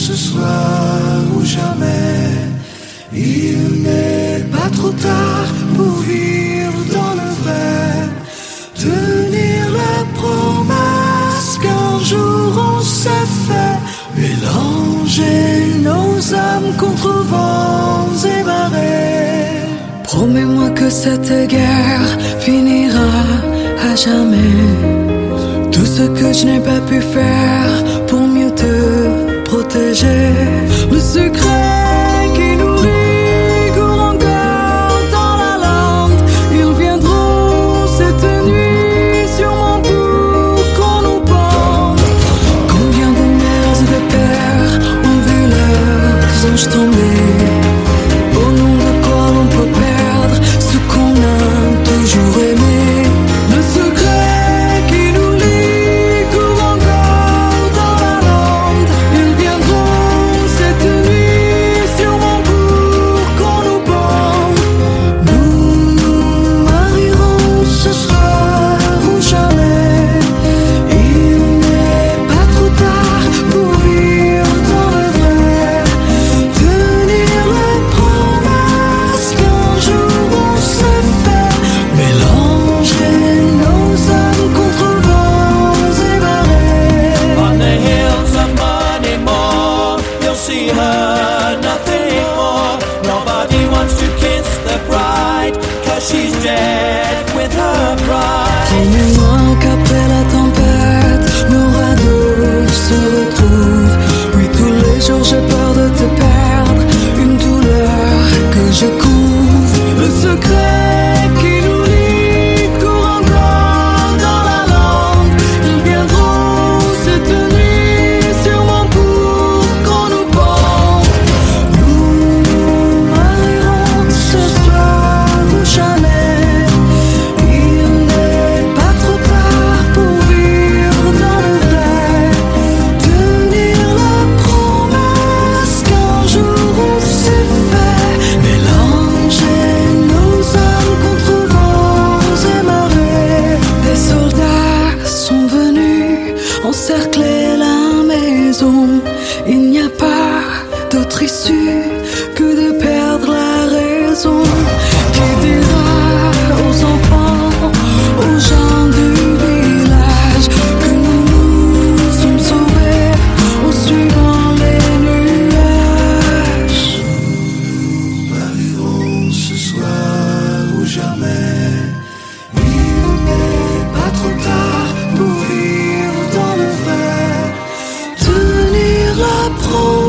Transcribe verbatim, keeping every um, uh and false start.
ce soir ou jamais. Il n'est pas trop tard pour vivre dans le vrai. Tenir la promesse qu'un jour on s'est fait. Mélanger nos âmes contre vents et marées. Promets-moi que cette guerre finira à jamais. Tout ce que je n'ai pas pu faire pour mieux te protéger. Le secret qui nous lie court encore dans la lande. Ils viendront cette nuit sûrement pour qu'on nous pende. Combien de mères et de pères ont vu leurs anges tomber. Au nom de quoi l'on peut perdre ce qu'on a toujours aimé. Le secret qui nous lie court encore dans la lande. Ils viendront cette nuit sûrement pour qu'on nous pende. Nous nous marierons ce soir ou jamais. Il n'est pas trop tard pour vivre dans le vrai. Tenir la promesse qu'un jour on s'est fait. Mélanger nos âmes contre vents et marées. On the hills of Moneymore, you'll see her, nothing more. Nobody wants to kiss the bride, cause she's dead with her pride. Promets-moi qu'après la tempête, nos radeaux se retrouvent. Oui, tous les jours j'ai peur de te perdre, une douleur que je couvre. Le secret qui nous lie court encore dans la lande. Ils viendront cette nuit sûrement pour qu'on nous pende. Nous nous marierons ce soir ou jamais. Il n'est pas trop tard pour vivre dans le vrai. Tenir la promesse qu'un jour on s'est fait. Mélanger nos âmes contre vents et marées. Des soldats sont venus encercler la maison. Il n'y a pas d'autre issue que de perdre la raison. Qui dira aux enfants, aux gens du village que nous nous sommes sauvés en suivant les nuages? Nous marierons ce soir ou jamais. Il n'est pas trop tard pour vivre dans le vrai. Tenir la promesse